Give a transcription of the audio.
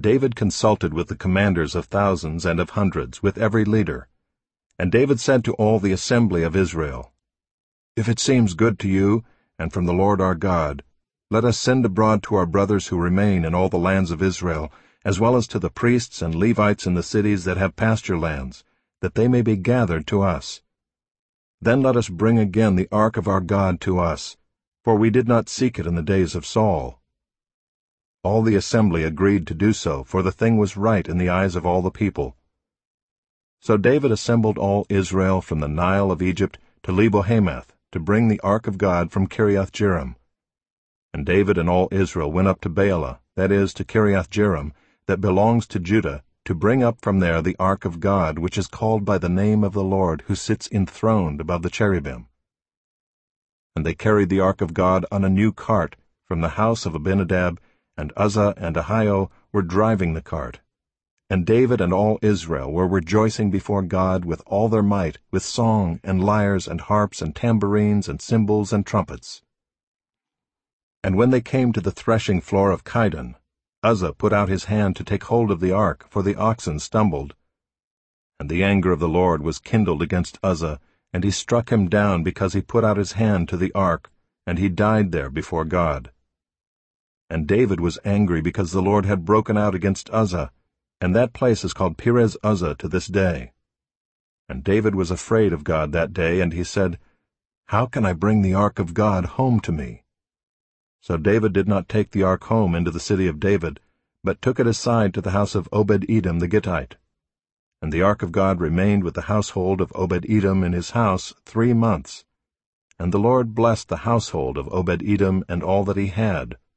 David consulted with the commanders of thousands and of hundreds, with every leader. And David said to all the assembly of Israel, "If it seems good to you, and from the Lord our God, let us send abroad to our brothers who remain in all the lands of Israel, as well as to the priests and Levites in the cities that have pasture lands, that they may be gathered to us. Then let us bring again the ark of our God to us, for we did not seek it in the days of Saul." All the assembly agreed to do so, for the thing was right in the eyes of all the people. So David assembled all Israel from the Nile of Egypt to Lebo-Hamath, to bring the ark of God from Kiriath-Jearim. And David and all Israel went up to Baalah, that is, to Kiriath-Jearim, that belongs to Judah, to bring up from there the ark of God, which is called by the name of the Lord, who sits enthroned above the cherubim. And they carried the ark of God on a new cart from the house of Abinadab, and Uzzah and Ahio were driving the cart. And David and all Israel were rejoicing before God with all their might, with song and lyres and harps and tambourines and cymbals and trumpets. And when they came to the threshing floor of Chidon, Uzzah put out his hand to take hold of the ark, for the oxen stumbled. And the anger of the Lord was kindled against Uzzah, and he struck him down because he put out his hand to the ark, and he died there before God. And David was angry because the Lord had broken out against Uzzah, and that place is called Perez Uzzah to this day. And David was afraid of God that day, and he said, "How can I bring the ark of God home to me?" So David did not take the ark home into the city of David, but took it aside to the house of Obed-Edom the Gittite. And the ark of God remained with the household of Obed-Edom in his house 3 months. And the Lord blessed the household of Obed-Edom and all that he had,